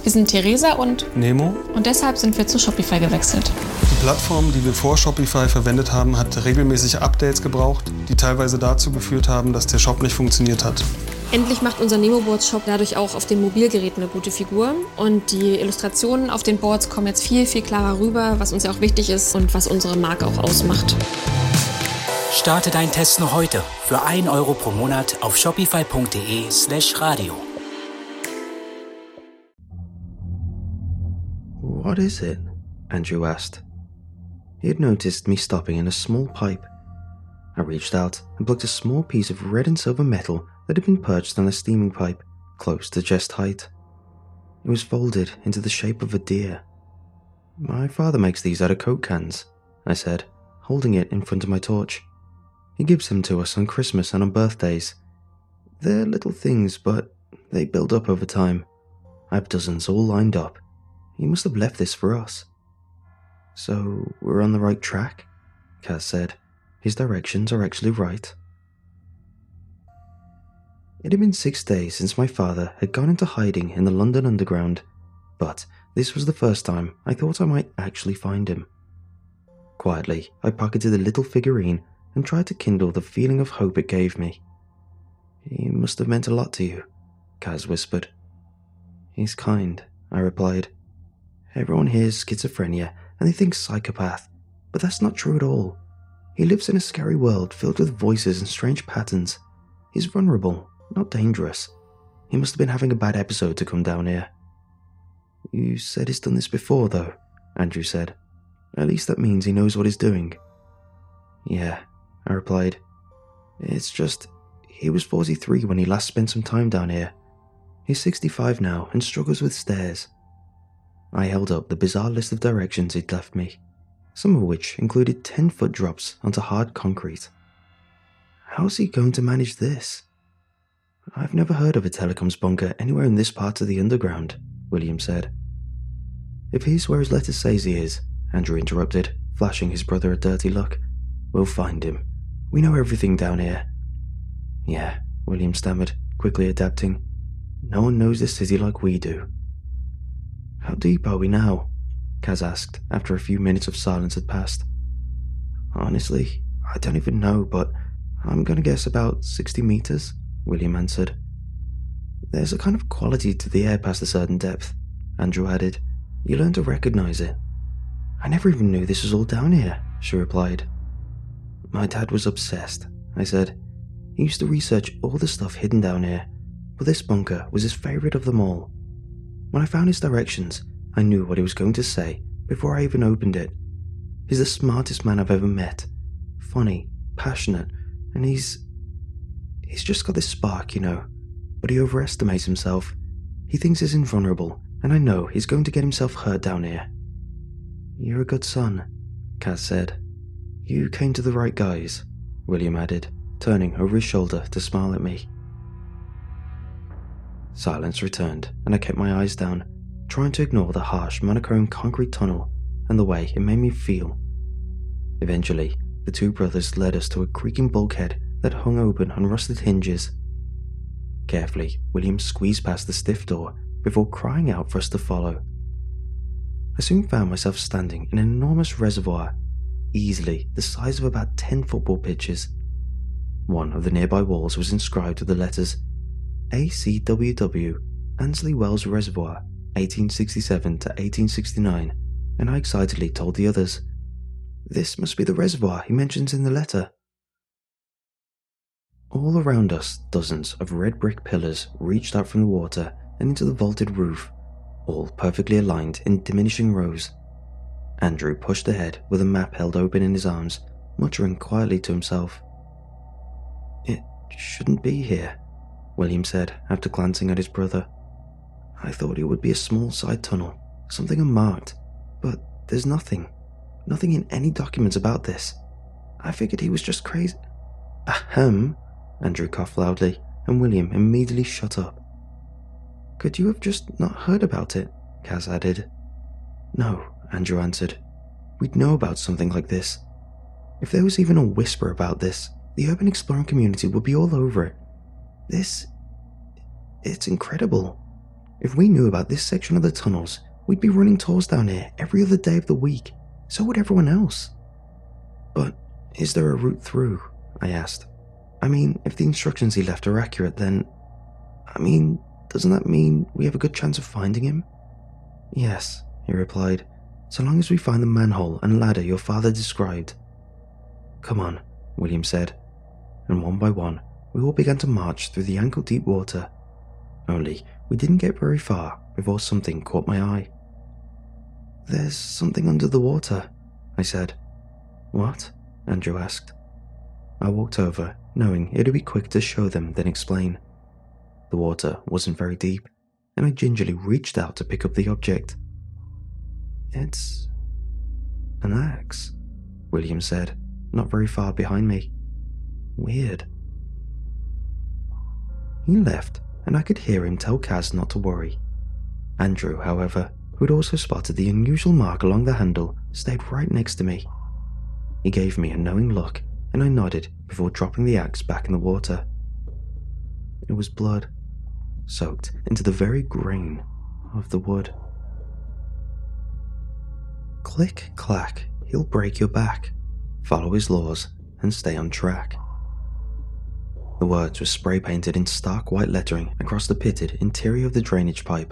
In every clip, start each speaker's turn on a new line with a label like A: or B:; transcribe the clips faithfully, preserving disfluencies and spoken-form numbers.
A: Wir sind Theresa und
B: Nemo.
A: Und deshalb sind wir zu Shopify gewechselt.
B: Die Plattform, die wir vor Shopify verwendet haben, hat regelmäßig Updates gebraucht, die teilweise dazu geführt haben, dass der Shop nicht funktioniert hat.
A: Endlich macht unser Nemo-Boards-Shop dadurch auch auf den Mobilgeräten eine gute Figur. Und die Illustrationen auf den Boards kommen jetzt viel, viel klarer rüber, was uns ja auch wichtig ist und was unsere Marke auch ausmacht.
C: Starte deinen Test noch heute für ein Euro pro Monat auf shopify.de slash radio.
D: What is it? Andrew asked. He had noticed me stopping in a small pipe. I reached out and plucked a small piece of red and silver metal that had been perched on a steaming pipe, close to chest height. It was folded into the shape of a deer. My father makes these out of Coke cans, I said, holding it in front of my torch. He gives them to us on Christmas and on birthdays. They're little things, but they build up over time. I have dozens all lined up. He must have left this for us. So, we're on the right track? Kaz said. His directions are actually right. It had been six days since my father had gone into hiding in the London Underground, but this was the first time I thought I might actually find him. Quietly, I pocketed the little figurine and tried to kindle the feeling of hope it gave me. He must have meant a lot to you, Kaz whispered. He's kind, I replied. Everyone hears schizophrenia and they think psychopath, but that's not true at all. He lives in a scary world filled with voices and strange patterns. He's vulnerable, not dangerous. He must have been having a bad episode to come down here. You said he's done this before, though, Andrew said. At least that means he knows what he's doing. Yeah, I replied. It's just, he was forty-three when he last spent some time down here. He's sixty-five now and struggles with stairs. I held up the bizarre list of directions he'd left me, some of which included ten-foot drops onto hard concrete. How's he going to manage this? I've never heard of a telecoms bunker anywhere in this part of the underground, William said. If he's where his letter says he is, Andrew interrupted, flashing his brother a dirty look. We'll find him. We know everything down here. Yeah, William stammered, quickly adapting. No one knows this city like we do. How deep are we now? Kaz asked after a few minutes of silence had passed. Honestly, I don't even know, but I'm going to guess about sixty meters, William answered. There's a kind of quality to the air past a certain depth, Andrew added. You learn to recognize it. I never even knew this was all down here, she replied. My dad was obsessed, I said. He used to research all the stuff hidden down here, but this bunker was his favorite of them all. When I found his directions, I knew what he was going to say before I even opened it. He's the smartest man I've ever met. Funny, passionate, and he's... He's just got this spark, you know. But he overestimates himself. He thinks he's invulnerable, and I know he's going to get himself hurt down here. You're a good son, Kaz said. You came to the right guys, William added, turning over his shoulder to smile at me. Silence returned, and I kept my eyes down, trying to ignore the harsh, monochrome concrete tunnel and the way it made me feel. Eventually, the two brothers led us to a creaking bulkhead that hung open on rusted hinges. Carefully, William squeezed past the stiff door before crying out for us to follow. I soon found myself standing in an enormous reservoir, easily the size of about ten football pitches. One of the nearby walls was inscribed with the letters A C W W, Ansley Wells Reservoir, eighteen sixty-seven to eighteen sixty-nine, and I excitedly told the others, this must be the reservoir he mentions in the letter. All around us, dozens of red brick pillars reached out from the water and into the vaulted roof, all perfectly aligned in diminishing rows. Andrew pushed ahead with a map held open in his arms, muttering quietly to himself. It shouldn't be here, William said after glancing at his brother. I thought it would be a small side tunnel, something unmarked, but there's nothing. Nothing in any documents about this. I figured he was just crazy. Ahem, Andrew coughed loudly, and William immediately shut up. Could you have just not heard about it? Kaz added. No, Andrew answered. We'd know about something like this. If there was even a whisper about this, the urban exploring community would be all over it. This... it's incredible. If we knew about this section of the tunnels, we'd be running tours down here every other day of the week. So would everyone else. But is there a route through? I asked. I mean, if the instructions he left are accurate, then... I mean, doesn't that mean we have a good chance of finding him? Yes, he replied, so long as we find the manhole and ladder your father described. Come on, William said, and one by one, we all began to march through the ankle-deep water. Only, we didn't get very far before something caught my eye. There's something under the water, I said. What? Andrew asked. I walked over, knowing it'd be quicker to show them than explain. The water wasn't very deep, and I gingerly reached out to pick up the object. It's an axe, William said, not very far behind me. Weird. He left, and I could hear him tell Kaz not to worry. Andrew, however, who'd also spotted the unusual mark along the handle, stayed right next to me. He gave me a knowing look, and I nodded before dropping the axe back in the water. It was blood, soaked into the very grain of the wood. Click, clack, he'll break your back. Follow his laws and stay on track. The words were spray-painted in stark white lettering across the pitted interior of the drainage pipe.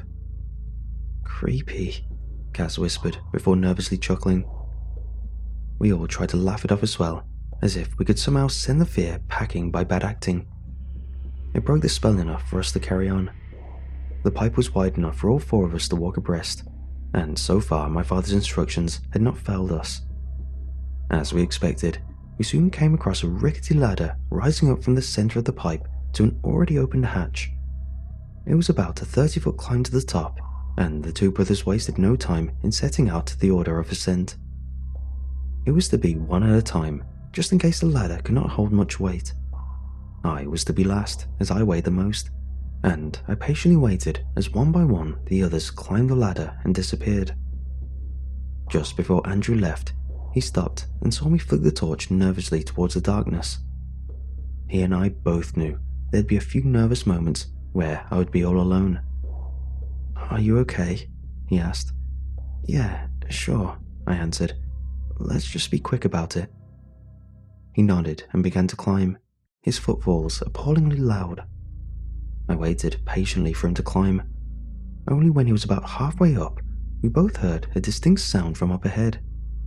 D: Creepy, Kaz whispered before nervously chuckling. We all tried to laugh it off as well, as if we could somehow send the fear packing by bad acting. It broke the spell enough for us to carry on. The pipe was wide enough for all four of us to walk abreast, and so far my father's instructions had not failed us. As we expected, we soon came across a rickety ladder rising up from the center of the pipe to an already opened hatch. It was about a thirty-foot climb to the top, and the two brothers wasted no time in setting out the order of ascent. It was to be one at a time, just in case the ladder could not hold much weight. I was to be last, as I weighed the most, and I patiently waited as one by one the others climbed the ladder and disappeared. Just before Andrew left, he stopped and saw me flick the torch nervously towards the darkness. He and I both knew there'd be a few nervous moments where I would be all alone. Are you okay? He asked. Yeah, sure, I answered. Let's just be quick about it. He nodded and began to climb, his footfalls appallingly loud. I waited patiently for him to climb. Only when he was about halfway up, we both heard a distinct sound from up ahead.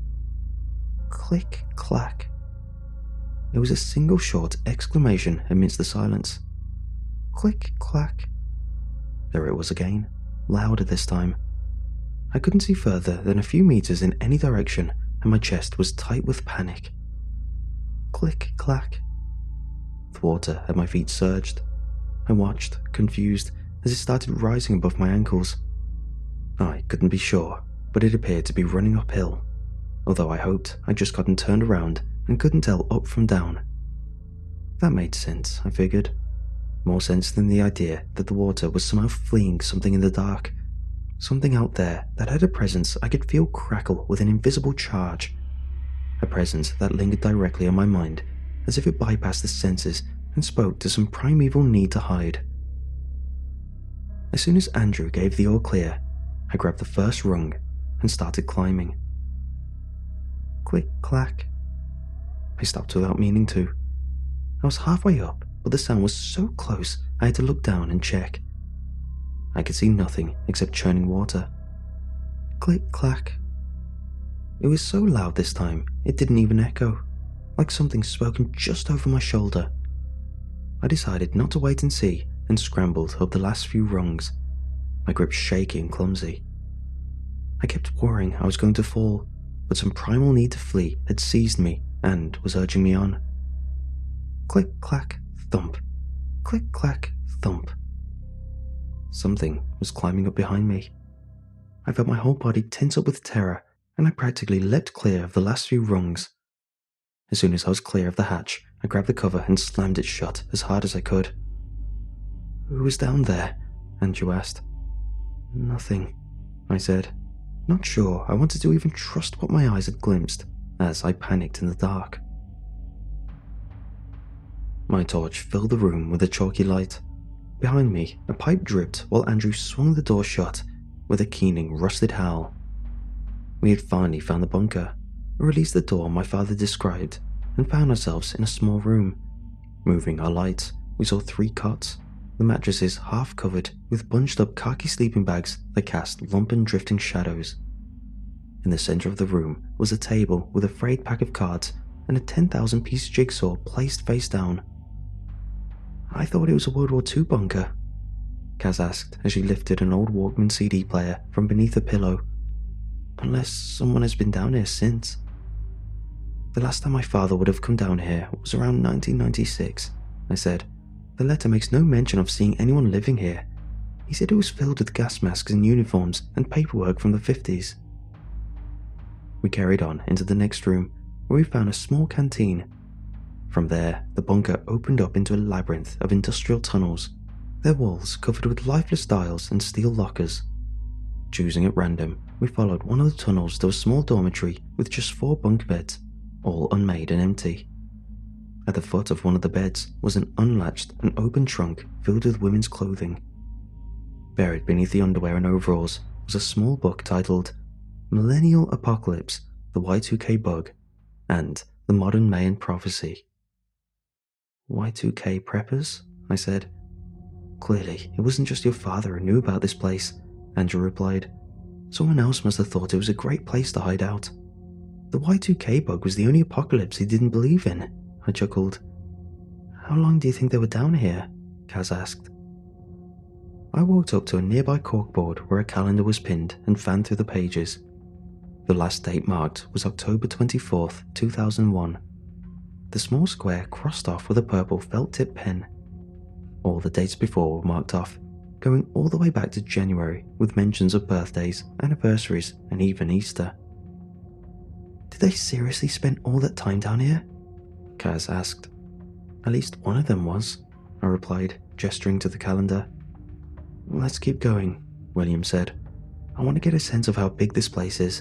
D: Click, clack. It was a single short exclamation amidst the silence. Click, clack. There it was again, louder this time. I couldn't see further than a few meters in any direction, and my chest was tight with panic. Click, clack. The water at my feet surged. I watched, confused, as it started rising above my ankles. I couldn't be sure, but it appeared to be running uphill, although I hoped I'd just gotten turned around and couldn't tell up from down. That made sense, I figured. More sense than the idea that the water was somehow fleeing something in the dark. Something out there that had a presence I could feel crackle with an invisible charge. A presence that lingered directly on my mind, as if it bypassed the senses and spoke to some primeval need to hide. As soon as Andrew gave the all clear, I grabbed the first rung and started climbing. Click, clack. I stopped without meaning to. I was halfway up, but the sound was so close I had to look down and check. I could see nothing except churning water. Click, clack. It was so loud this time, it didn't even echo, like something spoken just over my shoulder. I decided not to wait and see and scrambled up the last few rungs, my grip shaky and clumsy. I kept worrying I was going to fall, but some primal need to flee had seized me and was urging me on. Click, clack, thump. Click, clack, thump. Something was climbing up behind me. I felt my whole body tense up with terror, and I practically leapt clear of the last few rungs. As soon as I was clear of the hatch, I grabbed the cover and slammed it shut as hard as I could. Who was down there? Andrew asked. Nothing, I said, not sure I wanted to even trust what my eyes had glimpsed, as I panicked in the dark. My torch filled the room with a chalky light. Behind me, a pipe dripped while Andrew swung the door shut with a keening, rusted howl. We had finally found the bunker, or at least the door my father described, and found ourselves in a small room. Moving our lights, we saw three cots, the mattresses half covered with bunched up khaki sleeping bags that cast lumpen drifting shadows. In the center of the room was a table with a frayed pack of cards and a ten thousand piece jigsaw placed face down. "I thought it was a World War Two bunker," Kaz asked as she lifted an old Walkman C D player from beneath a pillow. "Unless someone has been down here since." "The last time my father would have come down here was around nineteen ninety-six, I said. "The letter makes no mention of seeing anyone living here. He said it was filled with gas masks and uniforms and paperwork from the fifties. We carried on into the next room, where we found a small canteen. From there, the bunker opened up into a labyrinth of industrial tunnels, their walls covered with lifeless dials and steel lockers. Choosing at random, we followed one of the tunnels to a small dormitory with just four bunk beds, all unmade and empty. At the foot of one of the beds was an unlatched and open trunk filled with women's clothing. Buried beneath the underwear and overalls was a small book titled Millennial Apocalypse, the Y two K Bug, and The Modern Mayan Prophecy. Y two K preppers? I said. Clearly, it wasn't just your father who knew about this place, Andrew replied. Someone else must have thought it was a great place to hide out. The Y two K bug was the only apocalypse he didn't believe in, I chuckled. How long do you think they were down here? Kaz asked. I walked up to a nearby corkboard where a calendar was pinned and fanned through the pages. The last date marked was October twenty-fourth, two thousand one. The small square crossed off with a purple felt-tip pen. All the dates before were marked off, going all the way back to January with mentions of birthdays, anniversaries, and even Easter. Did they seriously spend all that time down here? Kaz asked. At least one of them was, I replied, gesturing to the calendar. Let's keep going, William said. I want to get a sense of how big this place is.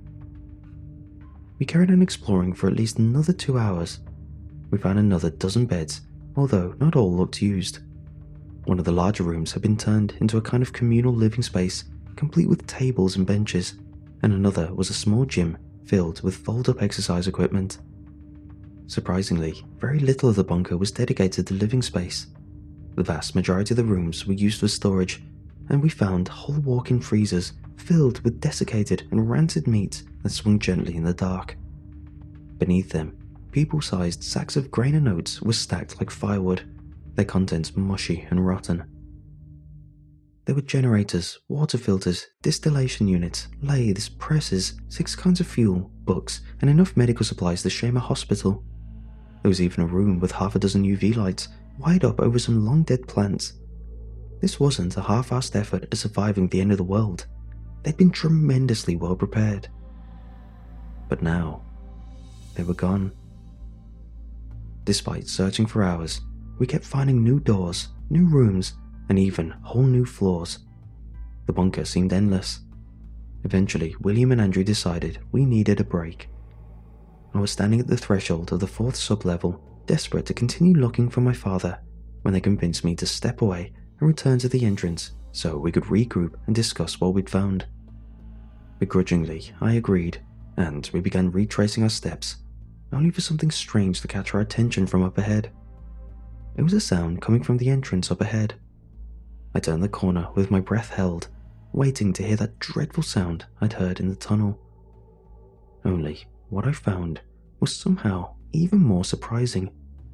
D: We carried on exploring for at least another two hours. We found another dozen beds, although not all looked used. One of the larger rooms had been turned into a kind of communal living space, complete with tables and benches, and another was a small gym filled with fold-up exercise equipment. Surprisingly, very little of the bunker was dedicated to living space. The vast majority of the rooms were used for storage, and we found whole walk-in freezers filled with desiccated and rancid meat that swung gently in the dark. Beneath them, people-sized sacks of grain and oats were stacked like firewood, their contents mushy and rotten. There were generators, water filters, distillation units, lathes, presses, six kinds of fuel, books, and enough medical supplies to shame a hospital. There was even a room with half a dozen U V lights, wired up over some long-dead plants. This wasn't a half-assed effort at surviving the end of the world. They'd been tremendously well prepared. But now, they were gone. Despite searching for hours, we kept finding new doors, new rooms, and even whole new floors. The bunker seemed endless. Eventually, William and Andrew decided we needed a break. I was standing at the threshold of the fourth sublevel, desperate to continue looking for my father, when they convinced me to step away and return to the entrance so we could regroup and discuss what we'd found. Begrudgingly, I agreed, and we began retracing our steps, only for something strange to catch our attention from up ahead. It was a sound coming from the entrance up ahead. I turned the corner with my breath held, waiting to hear that dreadful sound I'd heard in the tunnel. Only what I found was somehow even more surprising.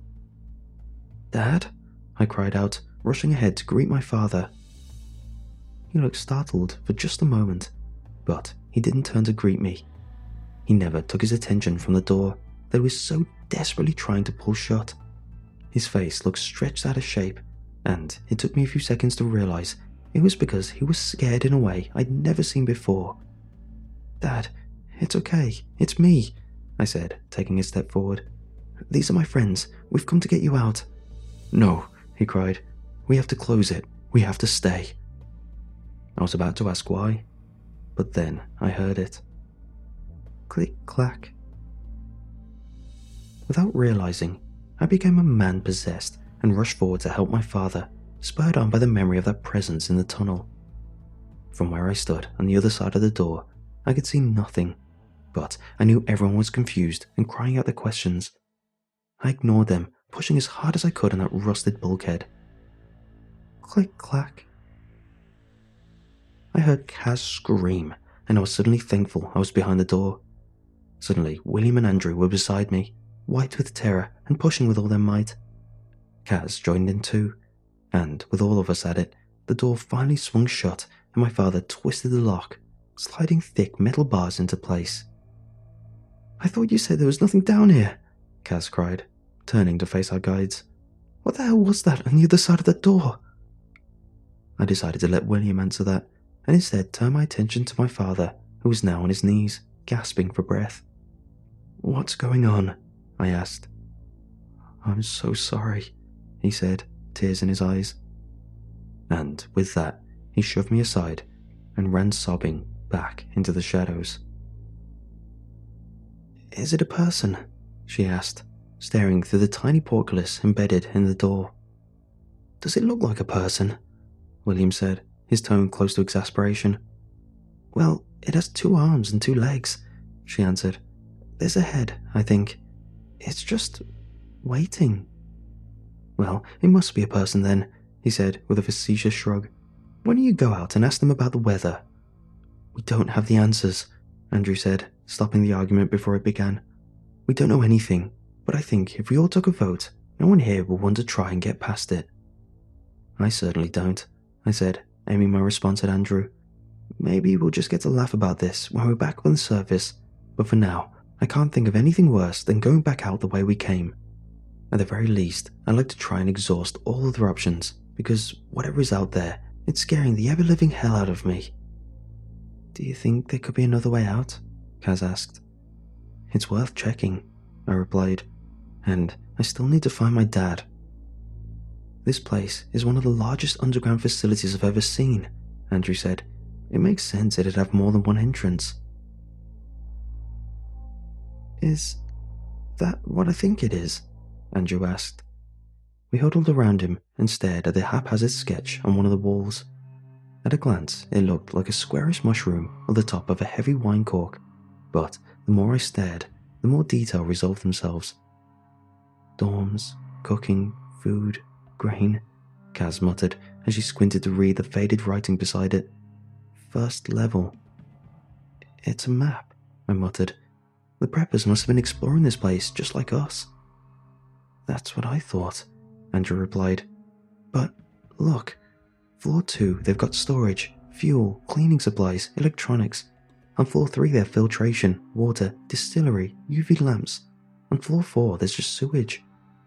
D: Dad? I cried out, rushing ahead to greet my father. He looked startled for just a moment, but he didn't turn to greet me. He never took his attention from the door that he was so desperately trying to pull shut. His face looked stretched out of shape, and it took me a few seconds to realize it was because he was scared in a way I'd never seen before. Dad, it's okay, it's me, I said, taking a step forward. These are my friends, we've come to get you out. No, he cried, we have to close it, we have to stay. I was about to ask why, but then I heard it. Click, clack. Without realizing, I became a man possessed and rushed forward to help my father, spurred on by the memory of that presence in the tunnel. From where I stood on the other side of the door, I could see nothing, but I knew everyone was confused and crying out their questions. I ignored them, pushing as hard as I could on that rusted bulkhead. Click, clack. I heard Kaz scream, and I was suddenly thankful I was behind the door. Suddenly, William and Andrew were beside me, white with terror and pushing with all their might. Kaz joined in too, and with all of us at it, the door finally swung shut and my father twisted the lock, sliding thick metal bars into place. "I thought you said there was nothing down here," Kaz cried, turning to face our guides. "What the hell was that on the other side of the door?" I decided to let William answer that, and instead turned my attention to my father, who was now on his knees, gasping for breath. "What's going on?" I asked. "I'm so sorry," he said, tears in his eyes. And with that, he shoved me aside and ran sobbing back into the shadows. "Is it a person?" she asked, staring through the tiny portcullis embedded in the door. "Does it look like a person?" William said, his tone close to exasperation. "Well, it has two arms and two legs," she answered. "There's a head, I think. It's just waiting." "Well, it must be a person then," he said with a facetious shrug. "Why don't you go out and ask them about the weather?" "We don't have the answers," Andrew said, stopping the argument before it began. "We don't know anything, but I think if we all took a vote, no one here will want to try and get past it." "I certainly don't," I said, aiming my response at Andrew. "Maybe we'll just get to laugh about this when we're back on the surface, but for now, I can't think of anything worse than going back out the way we came. At the very least, I'd like to try and exhaust all other options, because whatever is out there, it's scaring the ever-living hell out of me." "Do you think there could be another way out?" Kaz asked. "It's worth checking," I replied, "and I still need to find my dad." "This place is one of the largest underground facilities I've ever seen," Andrew said. "It makes sense it'd have more than one entrance." "Is that what I think it is?" Andrew asked. We huddled around him and stared at the haphazard sketch on one of the walls. At a glance, it looked like a squarish mushroom on the top of a heavy wine cork, but the more I stared, the more detail resolved themselves. "Dorms, cooking, food, grain," Kaz muttered as she squinted to read the faded writing beside it. "First level." "It's a map," I muttered. "The preppers must have been exploring this place just like us." "That's what I thought," Andrew replied. "But look, floor two they've got storage, fuel, cleaning supplies, electronics. On floor three they have filtration, water, distillery, U V lamps. On floor four there's just sewage."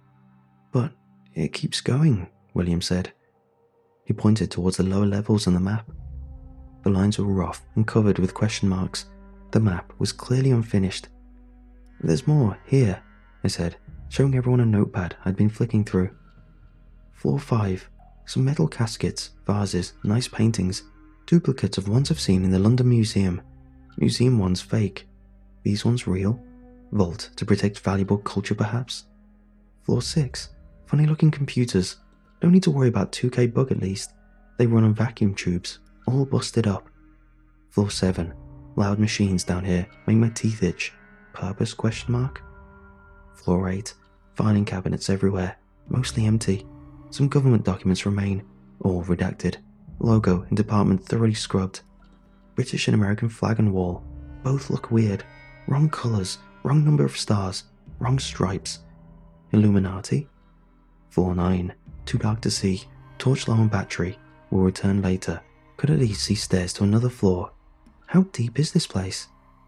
D: "But it keeps going," William said. He pointed towards the lower levels on the map. The lines were rough and covered with question marks. The map was clearly unfinished. "There's more here," I said, showing everyone a notepad I'd been flicking through. "Floor five, some metal caskets, vases, nice paintings, duplicates of ones I've seen in the London Museum. Museum ones fake. These ones real. Vault to protect valuable culture perhaps. Floor six, funny looking computers. Don't need to worry about two K bug at least. They run on vacuum tubes, all busted up. Floor seven, loud machines down here make my teeth itch. Purpose question mark? Floor eight, filing cabinets everywhere, mostly empty. Some government documents remain, all redacted. Logo and department thoroughly scrubbed. British and American flag on wall. Both look weird. Wrong colours, wrong number of stars, wrong stripes. Illuminati? Floor nine, too dark to see. Torch low on battery. Will return later. Could at least see stairs to another floor. How deep is this place?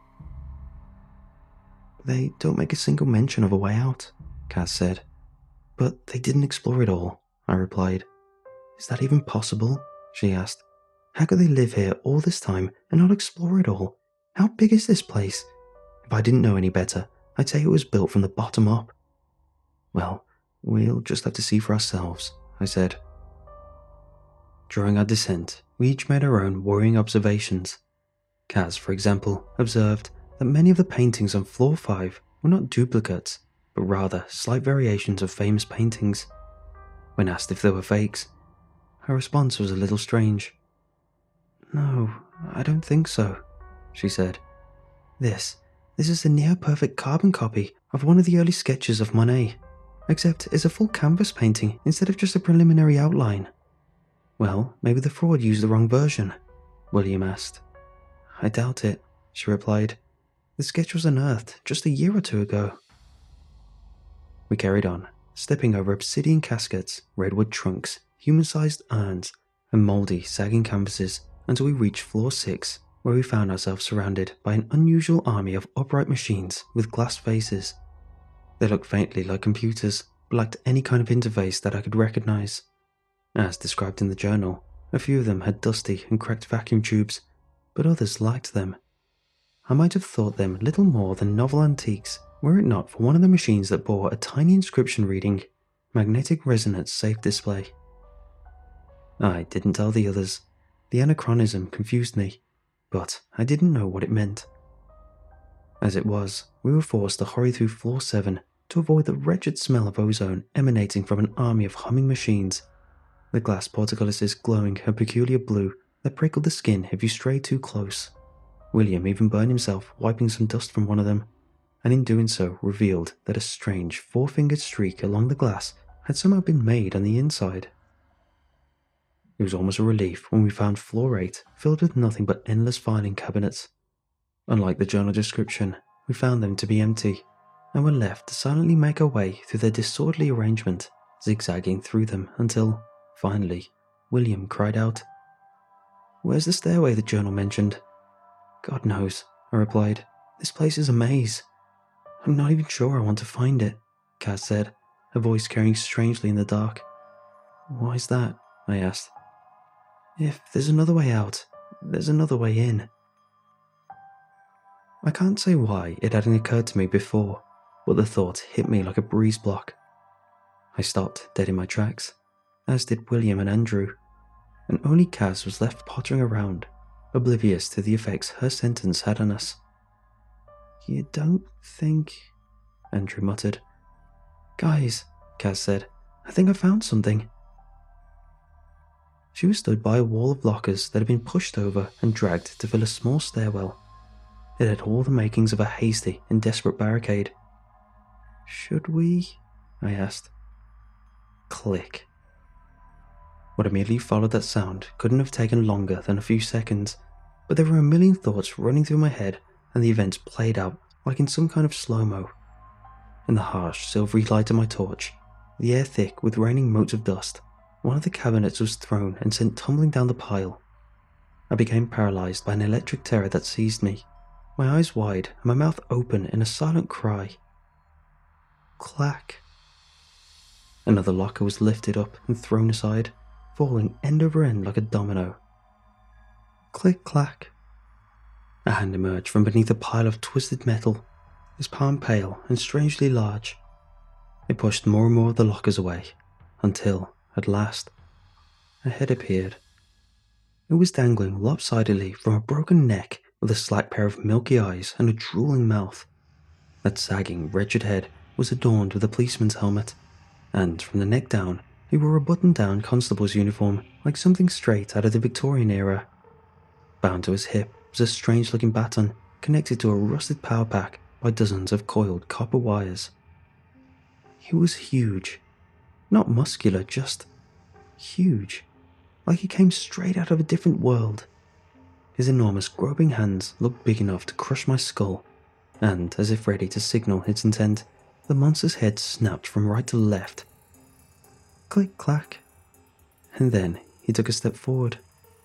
D: "They don't make a single mention of a way out," Kaz said. "But they didn't explore it all," I replied. "Is that even possible?" she asked. "How could they live here all this time and not explore it all? How big is this place? If I didn't know any better, I'd say it was built from the bottom up." "Well, we'll just have to see for ourselves," I said. During our descent, we each made our own worrying observations. Kaz, for example, observed that many of the paintings on floor five were not duplicates, but rather slight variations of famous paintings. When asked if they were fakes, her response was a little strange. "No, I don't think so," she said. This, this is a near-perfect carbon copy of one of the early sketches of Monet, except it's a full canvas painting instead of just a preliminary outline." "Well, maybe the fraud used the wrong version," William asked. "I doubt it," she replied. "The sketch was unearthed just a year or two ago." We carried on, stepping over obsidian caskets, redwood trunks, human-sized urns, and mouldy, sagging canvases until we reached floor six, where we found ourselves surrounded by an unusual army of upright machines with glass faces. They looked faintly like computers, but lacked any kind of interface that I could recognize. As described in the journal, a few of them had dusty and cracked vacuum tubes, but others lacked them. I might have thought them little more than novel antiques were it not for one of the machines that bore a tiny inscription reading, "Magnetic Resonance Safe Display." I didn't tell the others. The anachronism confused me, but I didn't know what it meant. As it was, we were forced to hurry through floor seven to avoid the wretched smell of ozone emanating from an army of humming machines, the glass portcullises glowing a peculiar blue that prickled the skin if you strayed too close. William even burned himself wiping some dust from one of them, and in doing so revealed that a strange four-fingered streak along the glass had somehow been made on the inside. It was almost a relief when we found floor eight filled with nothing but endless filing cabinets. Unlike the journal description, we found them to be empty, and were left to silently make our way through their disorderly arrangement, zigzagging through them until, finally, William cried out, "Where's the stairway the journal mentioned?" "God knows," I replied. "This place is a maze." "I'm not even sure I want to find it," Kaz said, her voice carrying strangely in the dark. "Why's that?" I asked. "If there's another way out, there's another way in." I can't say why it hadn't occurred to me before, but the thought hit me like a breeze block. I stopped dead in my tracks, as did William and Andrew, and only Kaz was left pottering around, oblivious to the effects her sentence had on us. "You don't think..." Andrew muttered. "Guys," Kaz said, "I think I found something." She was stood by a wall of lockers that had been pushed over and dragged to fill a small stairwell. It had all the makings of a hasty and desperate barricade. "Should we?" I asked. Click. What immediately followed that sound couldn't have taken longer than a few seconds, but there were a million thoughts running through my head, and the events played out like in some kind of slow-mo. In the harsh, silvery light of my torch, the air thick with raining motes of dust, one of the cabinets was thrown and sent tumbling down the pile. I became paralyzed by an electric terror that seized me, my eyes wide and my mouth open in a silent cry. Clack. Another locker was lifted up and thrown aside, falling end over end like a domino. Click-clack. A hand emerged from beneath a pile of twisted metal, his palm pale and strangely large. It pushed more and more of the lockers away, until, at last, a head appeared. It was dangling lopsidedly from a broken neck with a slack pair of milky eyes and a drooling mouth. That sagging, wretched head was adorned with a policeman's helmet, and from the neck down, he wore a button-down constable's uniform like something straight out of the Victorian era. Bound to his hip was a strange-looking baton connected to a rusted power pack by dozens of coiled copper wires. He was huge. Not muscular, just huge. Like he came straight out of a different world. His enormous groping hands looked big enough to crush my skull, and, as if ready to signal its intent, the monster's head snapped from right to left. Click-clack. And then he took a step forward.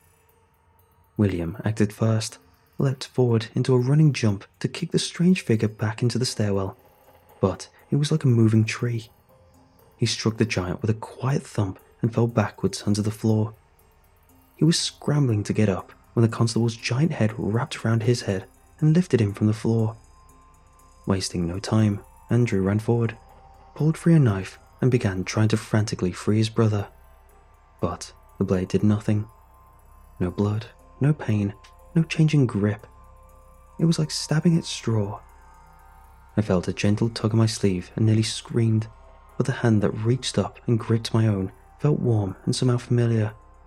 D: William acted first, leapt forward into a running jump to kick the strange figure back into the stairwell, but it was like a moving tree. He struck the giant with a quiet thump and fell backwards onto the floor. He was scrambling to get up when the constable's giant head wrapped around his head and lifted him from the floor. Wasting no time, Andrew ran forward, pulled free a knife, and began trying to frantically free his brother. But the blade did nothing. No blood, no pain, no changing grip. It was like stabbing at straw. I felt a gentle tug on my sleeve and nearly screamed, but the hand that reached up and gripped my own felt warm and somehow familiar,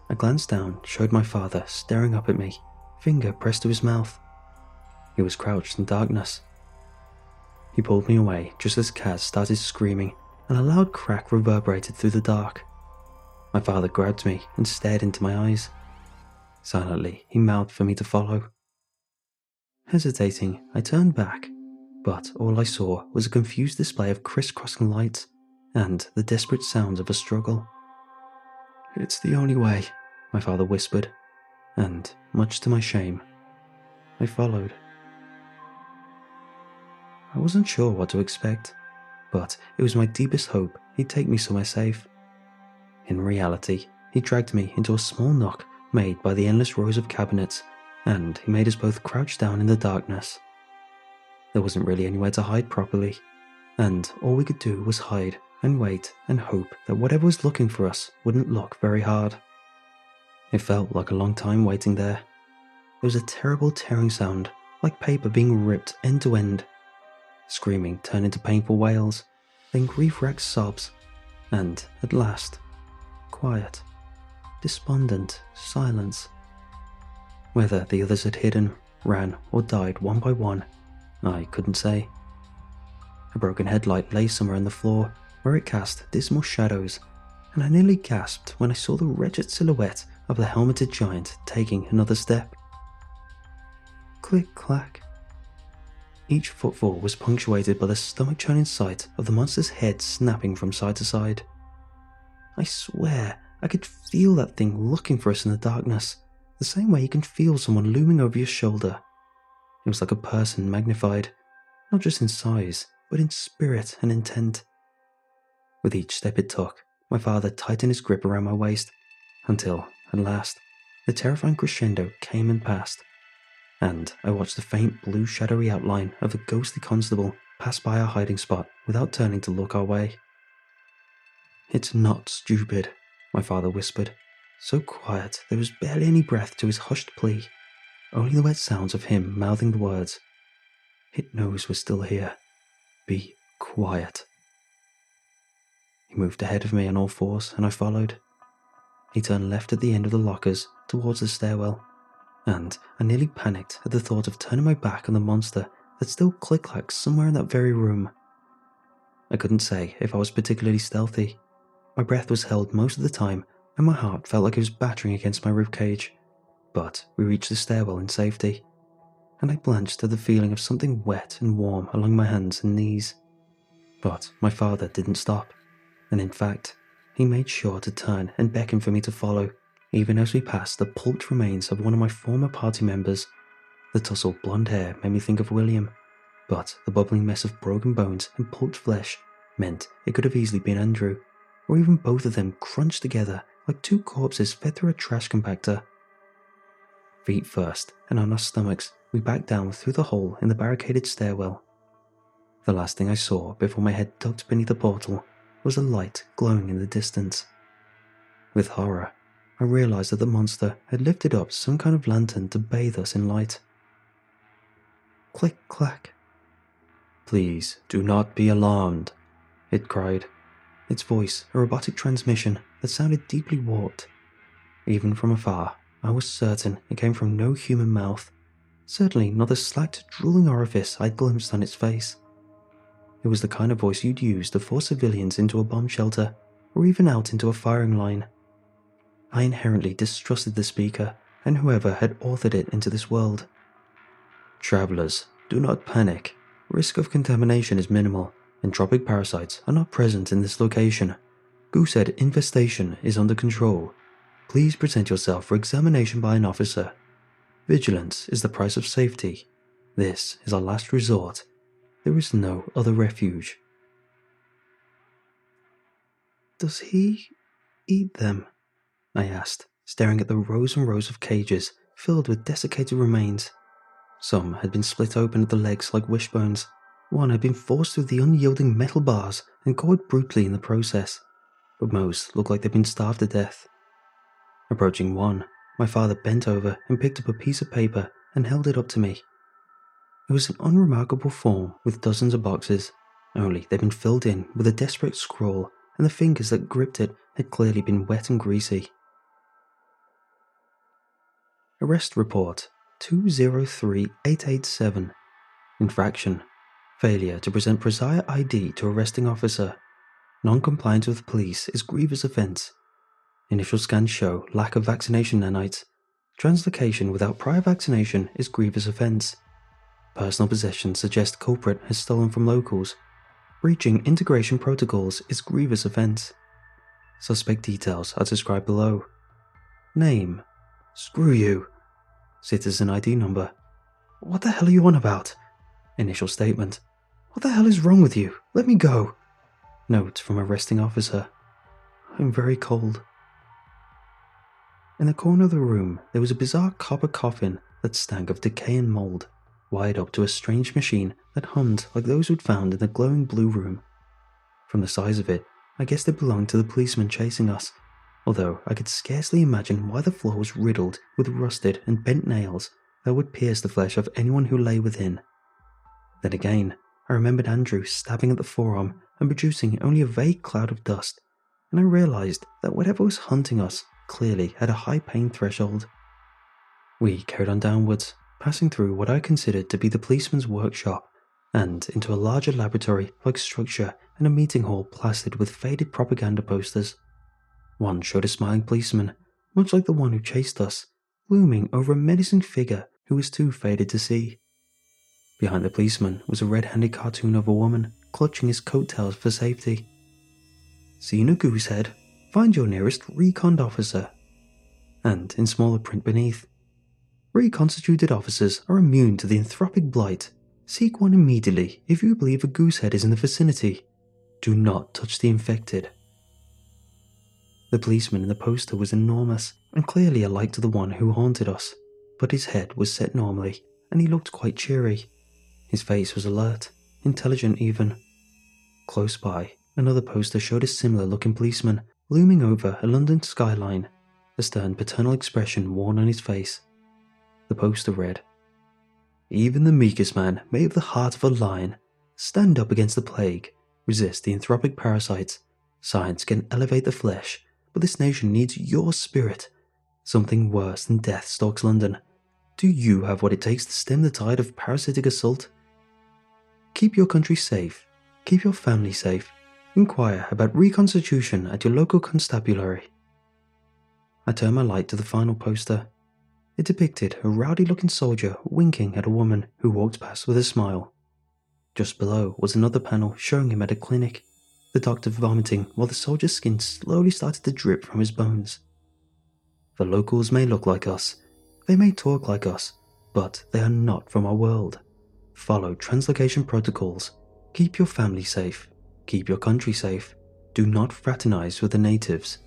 D: I glanced down, showed my father staring up at me, finger pressed to his mouth. He was crouched in darkness. He pulled me away just as Kaz started screaming, and a loud crack reverberated through the dark. My father grabbed me and stared into my eyes. Silently, he mouthed for me to follow. Hesitating, I turned back, but all I saw was a confused display of crisscrossing lights and the desperate sounds of a struggle. "It's the only way," my father whispered, and, much to my shame, I followed. I wasn't sure what to expect, but it was my deepest hope he'd take me somewhere safe. In reality, he dragged me into a small nook made by the endless rows of cabinets, and he made us both crouch down in the darkness. There wasn't really anywhere to hide properly, and all we could do was hide and wait and hope that whatever was looking for us wouldn't look very hard. It felt like a long time waiting there. There was a terrible tearing sound, like paper being ripped end to end. Screaming turned into painful wails, then grief-racked sobs, and, at last, quiet, despondent silence. Whether the others had hidden, ran, or died one by one, I couldn't say. A broken headlight lay somewhere on the floor, where it cast dismal shadows, and I nearly gasped when I saw the wretched silhouette of the helmeted giant taking another step. Click-clack. Each footfall was punctuated by the stomach-churning sight of the monster's head snapping from side to side. I swear I could feel that thing looking for us in the darkness, the same way you can feel someone looming over your shoulder. It was like a person magnified, not just in size, but in spirit and intent. With each step it took, my father tightened his grip around my waist, until, at last, the terrifying crescendo came and passed, and I watched the faint blue shadowy outline of a ghostly constable pass by our hiding spot without turning to look our way. "It's not stupid," my father whispered, so quiet there was barely any breath to his hushed plea, only the wet sounds of him mouthing the words. "It knows we're still here. Be quiet." He moved ahead of me on all fours, and I followed. He turned left at the end of the lockers towards the stairwell, and I nearly panicked at the thought of turning my back on the monster that still click-clacked somewhere in that very room. I couldn't say if I was particularly stealthy. My breath was held most of the time, and my heart felt like it was battering against my ribcage. But we reached the stairwell in safety, and I blanched at the feeling of something wet and warm along my hands and knees. But my father didn't stop, and in fact, he made sure to turn and beckon for me to follow, even as we passed the pulped remains of one of my former party members. The tousled blonde hair made me think of William, but the bubbling mess of broken bones and pulped flesh meant it could have easily been Andrew, or even both of them crunched together like two corpses fed through a trash compactor. Feet first, and on our stomachs, we backed down through the hole in the barricaded stairwell. The last thing I saw before my head ducked beneath the portal was a light glowing in the distance. With horror, I realized that the monster had lifted up some kind of lantern to bathe us in light. Click-clack. "Please do not be alarmed," it cried, its voice a robotic transmission that sounded deeply warped. Even from afar, I was certain it came from no human mouth, certainly not the slacked, drooling orifice I'd glimpsed on its face. It was the kind of voice you'd use to force civilians into a bomb shelter, or even out into a firing line. I inherently distrusted the speaker and whoever had authored it into this world. "Travelers, do not panic. Risk of contamination is minimal, and tropic parasites are not present in this location. Goosehead infestation is under control. Please present yourself for examination by an officer. Vigilance is the price of safety. This is our last resort. There is no other refuge." "Does he eat them?" I asked, staring at the rows and rows of cages filled with desiccated remains. Some had been split open at the legs like wishbones. One had been forced through the unyielding metal bars and gored brutally in the process, but most looked like they'd been starved to death. Approaching one, my father bent over and picked up a piece of paper and held it up to me. It was an unremarkable form with dozens of boxes, only they'd been filled in with a desperate scrawl, and the fingers that gripped it had clearly been wet and greasy. Arrest report two zero three eight eight seven. Infraction: failure to present Presaia I D to arresting officer. Non-compliance with police is grievous offence. Initial scans show lack of vaccination nanites. Translocation without prior vaccination is grievous offence. Personal possession suggests culprit has stolen from locals. Breaching integration protocols is grievous offence. Suspect details are described below. Name: screw you. Citizen I D number: what the hell are you on about? Initial statement: what the hell is wrong with you? Let me go. Note from arresting officer: I'm very cold. In the corner of the room, there was a bizarre copper coffin that stank of decay and mould, wired up to a strange machine that hummed like those we'd found in the glowing blue room. From the size of it, I guessed it belonged to the policeman chasing us, although I could scarcely imagine why the floor was riddled with rusted and bent nails that would pierce the flesh of anyone who lay within. Then again, I remembered Andrew stabbing at the forearm and producing only a vague cloud of dust, and I realised that whatever was hunting us clearly had a high pain threshold. We carried on downwards, passing through what I considered to be the policeman's workshop, and into a larger laboratory-like structure and a meeting hall plastered with faded propaganda posters. One showed a smiling policeman, much like the one who chased us, looming over a menacing figure who was too faded to see. Behind the policeman was a red-handed cartoon of a woman clutching his coattails for safety. Seen a goosehead? Find your nearest recon officer. And in smaller print beneath: reconstituted officers are immune to the anthropic blight. Seek one immediately if you believe a goosehead is in the vicinity. Do not touch the infected. The policeman in the poster was enormous and clearly alike to the one who haunted us, but his head was set normally and he looked quite cheery. His face was alert, intelligent even. Close by, another poster showed a similar looking policeman looming over a London skyline, a stern paternal expression worn on his face. The poster read: even the meekest man may have the heart of a lion. Stand up against the plague. Resist the anthropic parasites. Science can elevate the flesh, but this nation needs your spirit. Something worse than death stalks London. Do you have what it takes to stem the tide of parasitic assault? Keep your country safe. Keep your family safe. Inquire about reconstitution at your local constabulary. I turned my light to the final poster. It depicted a rowdy-looking soldier winking at a woman who walked past with a smile. Just below was another panel showing him at a clinic, the doctor vomiting while the soldier's skin slowly started to drip from his bones. The locals may look like us, they may talk like us, but they are not from our world. Follow translocation protocols. Keep your family safe. Keep your country safe. Do not fraternize with the natives.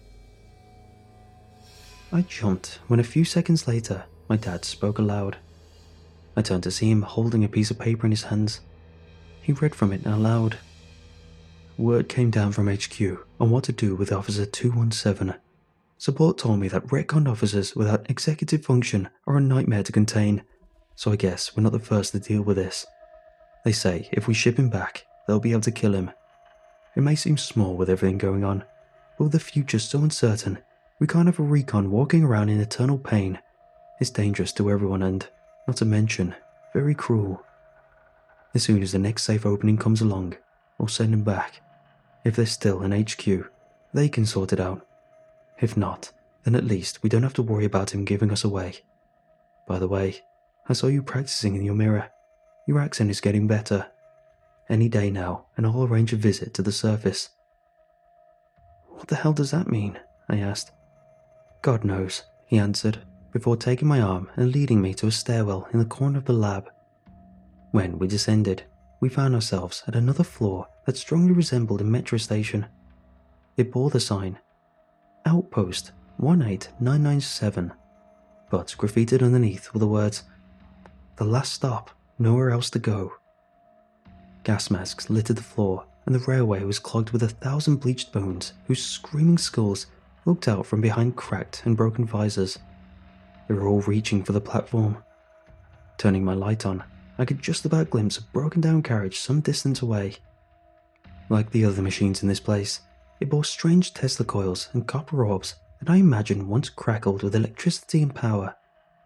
D: I jumped when a few seconds later my dad spoke aloud. I turned to see him holding a piece of paper in his hands. He read from it aloud. Word came down from H Q on what to do with Officer two one seven. Support told me that retconned officers without executive function are a nightmare to contain, so I guess we're not the first to deal with this. They say if we ship him back, they'll be able to kill him. It may seem small with everything going on, but with the future so uncertain, we can't have a recon walking around in eternal pain. It's dangerous to everyone and, not to mention, very cruel. As soon as the next safe opening comes along, we'll send him back. If there's still an H Q, they can sort it out. If not, then at least we don't have to worry about him giving us away. By the way, I saw you practicing in your mirror. Your accent is getting better. Any day now, and I'll arrange a visit to the surface. What the hell does that mean? I asked. God knows, he answered, before taking my arm and leading me to a stairwell in the corner of the lab. When we descended, we found ourselves at another floor that strongly resembled a metro station. It bore the sign, Outpost one eight nine nine seven, but graffitied underneath were the words, The last stop, nowhere else to go. Gas masks littered the floor, and the railway was clogged with a thousand bleached bones whose screaming skulls looked out from behind cracked and broken visors. They were all reaching for the platform. Turning my light on, I could just about glimpse a broken down carriage some distance away. Like the other machines in this place, it bore strange Tesla coils and copper orbs that I imagined once crackled with electricity and power.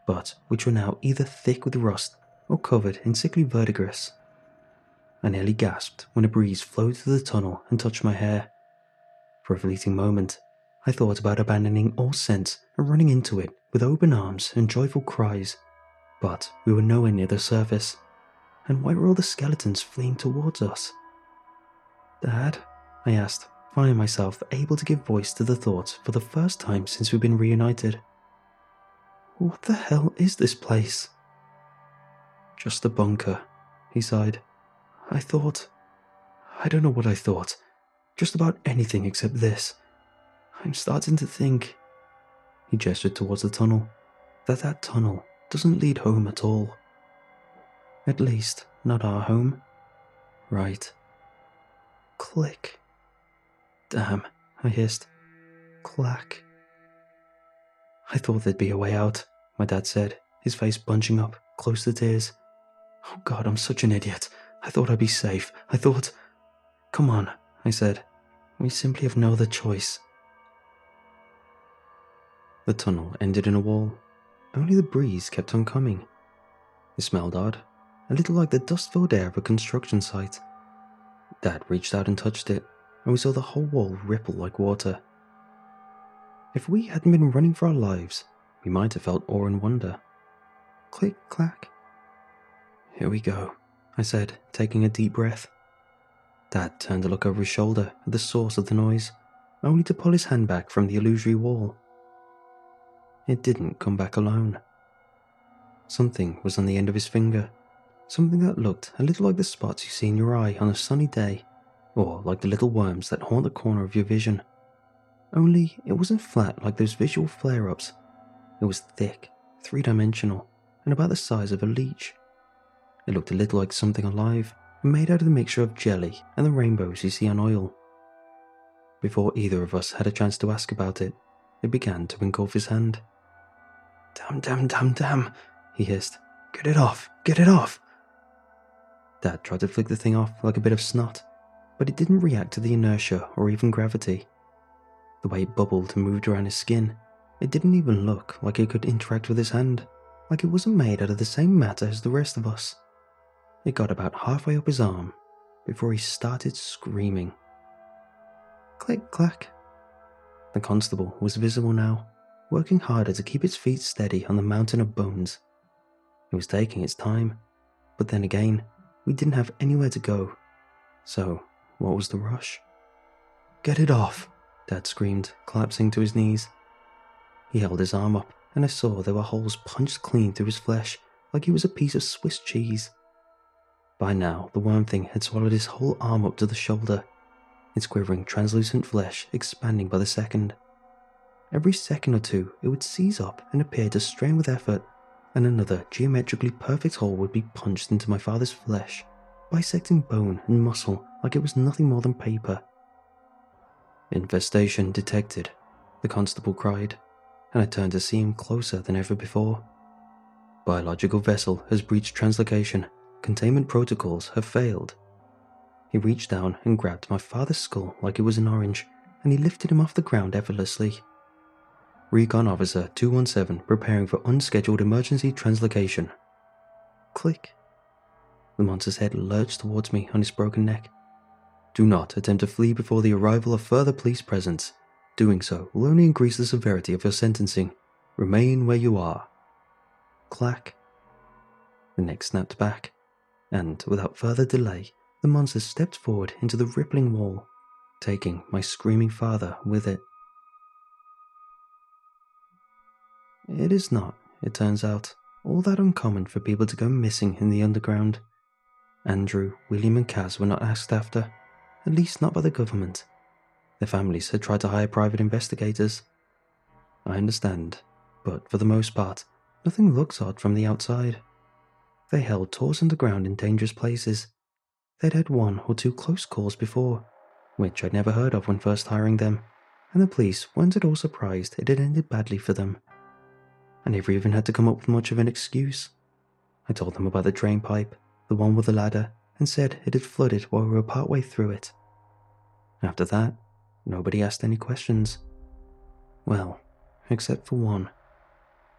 D: but which were now either thick with rust or covered in sickly verdigris. I nearly gasped when a breeze flowed through the tunnel and touched my hair. For a fleeting moment, I thought about abandoning all sense and running into it with open arms and joyful cries, but we were nowhere near the surface. And why were all the skeletons fleeing towards us? "Dad?" I asked, finding myself able to give voice to the thoughts for the first time since we've been reunited. "What the hell is this place?" "Just a bunker," he sighed. "I thought... I don't know what I thought. Just about anything except this. I'm starting to think..." He gestured towards the tunnel. "That that tunnel doesn't lead home at all. At least, not our home. Right." Click. "Damn," I hissed. "Clack." "I thought there'd be a way out," my dad said, his face bunching up, close to tears. "Oh God, I'm such an idiot. I thought I'd be safe. I thought..." "Come on," I said. "We simply have no other choice." The tunnel ended in a wall. Only the breeze kept on coming. It smelled odd, a little like the dust-filled air of a construction site. Dad reached out and touched it, and we saw the whole wall ripple like water. If we hadn't been running for our lives, we might have felt awe and wonder. Click, clack. "Here we go," I said, taking a deep breath. Dad turned to look over his shoulder at the source of the noise, only to pull his hand back from the illusory wall. It didn't come back alone. Something was on the end of his finger, something that looked a little like the spots you see in your eye on a sunny day, or like the little worms that haunt the corner of your vision. Only it wasn't flat like those visual flare-ups. It was thick, three-dimensional, and about the size of a leech. It looked a little like something alive, made out of the mixture of jelly and the rainbows you see on oil. Before either of us had a chance to ask about it, it began to engulf his hand. "Damn, damn, damn, damn," he hissed. "Get it off, get it off." Dad tried to flick the thing off like a bit of snot, but it didn't react to the inertia or even gravity. The way it bubbled and moved around his skin, it didn't even look like it could interact with his hand, like it wasn't made out of the same matter as the rest of us. It got about halfway up his arm before he started screaming. Click, clack. The constable was visible now, working harder to keep its feet steady on the mountain of bones. It was taking its time, but then again, we didn't have anywhere to go. So, what was the rush? "Get it off," Dad screamed, collapsing to his knees. He held his arm up, and I saw there were holes punched clean through his flesh, like he was a piece of Swiss cheese. By now, the worm thing had swallowed his whole arm up to the shoulder, its quivering translucent flesh expanding by the second. Every second or two, it would seize up and appear to strain with effort, and another geometrically perfect hole would be punched into my father's flesh, bisecting bone and muscle like it was nothing more than paper. "Infestation detected," the constable cried, and I turned to see him closer than ever before. "Biological vessel has breached translocation. Containment protocols have failed." He reached down and grabbed my father's skull like it was an orange, and he lifted him off the ground effortlessly. "Recon Officer two one seven preparing for unscheduled emergency translocation." Click. The monster's head lurched towards me on its broken neck. "Do not attempt to flee before the arrival of further police presence. Doing so will only increase the severity of your sentencing. Remain where you are." Clack. The neck snapped back, and without further delay, the monster stepped forward into the rippling wall, taking my screaming father with it. It is not, it turns out, all that uncommon for people to go missing in the underground. Andrew, William and Kaz were not asked after, at least not by the government. Their families had tried to hire private investigators. I understand, but for the most part, nothing looks odd from the outside. They held tours underground in dangerous places. They'd had one or two close calls before, which I'd never heard of when first hiring them, and the police weren't at all surprised it had ended badly for them. I never even had to come up with much of an excuse. I told them about the drain pipe, the one with the ladder, and said it had flooded while we were partway through it. After that, nobody asked any questions. Well, except for one.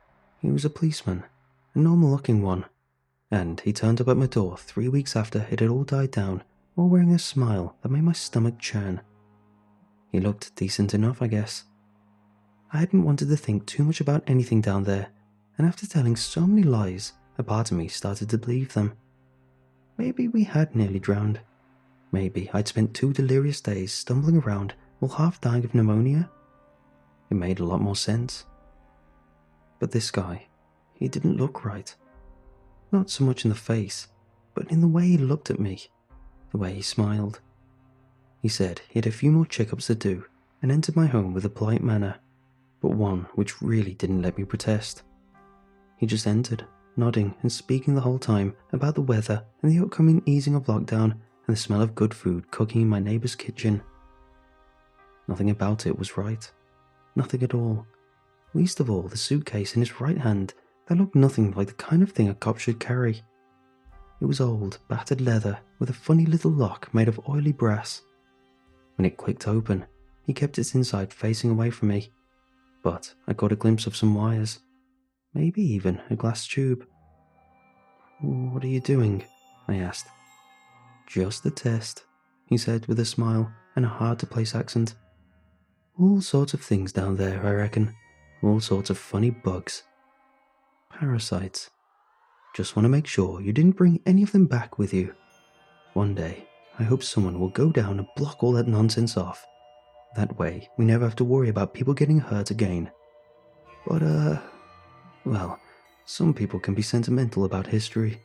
D: He was a policeman, a normal-looking one, and he turned up at my door three weeks after it had all died down, while wearing a smile that made my stomach churn. He looked decent enough, I guess. I hadn't wanted to think too much about anything down there, and after telling so many lies, a part of me started to believe them. Maybe we had nearly drowned. Maybe I'd spent two delirious days stumbling around while half dying of pneumonia. It made a lot more sense. But this guy, he didn't look right. Not so much in the face, but in the way he looked at me, the way he smiled. He said he had a few more checkups to do and entered my home with a polite manner, but one which really didn't let me protest. He just entered, nodding and speaking the whole time about the weather and the upcoming easing of lockdown and the smell of good food cooking in my neighbour's kitchen. Nothing about it was right. Nothing at all. Least of all the suitcase in his right hand that looked nothing like the kind of thing a cop should carry. It was old, battered leather with a funny little lock made of oily brass. When it clicked open, he kept its inside facing away from me, but I got a glimpse of some wires. Maybe even a glass tube. "What are you doing?" I asked. "Just a test," he said with a smile and a hard-to-place accent. "All sorts of things down there, I reckon. All sorts of funny bugs. Parasites. Just want to make sure you didn't bring any of them back with you. One day, I hope someone will go down and block all that nonsense off. That way, we never have to worry about people getting hurt again. But, uh... well, some people can be sentimental about history."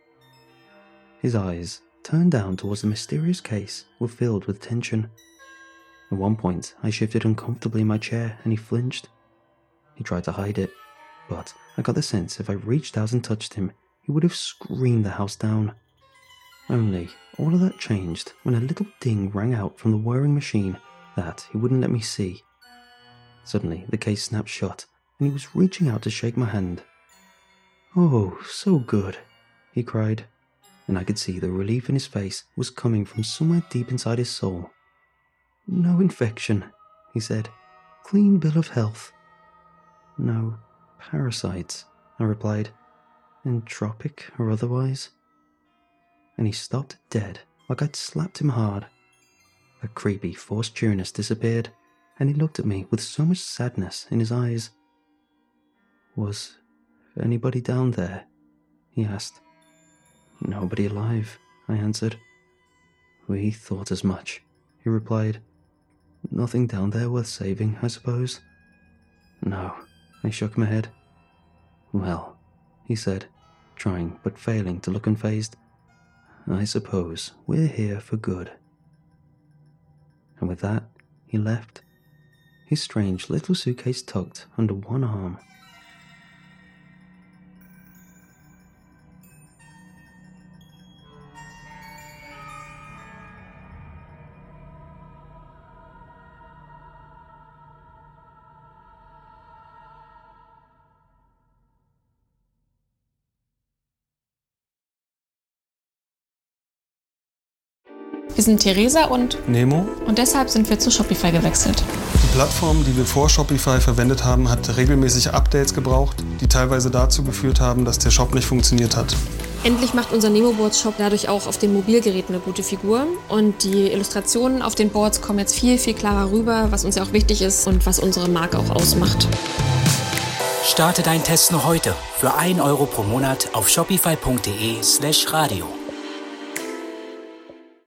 D: His eyes, turned down towards the mysterious case, were filled with tension. At one point, I shifted uncomfortably in my chair and he flinched. He tried to hide it, but I got the sense if I reached out and touched him, he would have screamed the house down. Only, all of that changed when a little ding rang out from the whirring machine that he wouldn't let me see. Suddenly, the case snapped shut, and he was reaching out to shake my hand. "Oh, so good," he cried, and I could see the relief in his face was coming from somewhere deep inside his soul. "No infection," he said. "Clean bill of health." "No parasites," I replied. "Entropic or otherwise." And he stopped dead, like I'd slapped him hard. The creepy, forced cheeriness disappeared, and he looked at me with so much sadness in his eyes. "Was anybody down there?" he asked. "Nobody alive," I answered. "We thought as much," he replied. "Nothing down there worth saving, I suppose?" "No," I shook my head. "Well," he said, trying but failing to look unfazed, "I suppose we're here for good." And with that, he left, his strange little suitcase tucked under one arm.
A: Wir sind Theresa und
B: Nemo.
A: Und deshalb sind wir zu Shopify gewechselt.
B: Die Plattform, die wir vor Shopify verwendet haben, hat regelmäßig Updates gebraucht, die teilweise dazu geführt haben, dass der Shop nicht funktioniert hat.
A: Endlich macht unser Nemo-Boards-Shop dadurch auch auf den Mobilgeräten eine gute Figur. Und die Illustrationen auf den Boards kommen jetzt viel, viel klarer rüber, was uns ja auch wichtig ist und was unsere Marke auch ausmacht.
C: Starte deinen Test noch heute für ein Euro pro Monat auf shopify punkt de slash radio.